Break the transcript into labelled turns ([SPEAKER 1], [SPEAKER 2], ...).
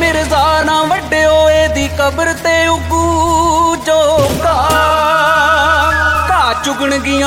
[SPEAKER 1] ਮਿਰਜ਼ਾ ਨਾ ਵੱਡਿਓ ਇਹਦੀ ਕਬਰ ਤੇ ਉੱਗੂ ਜੋ ਘਾਹ ਚੁਗਣ ਗੀਆਂ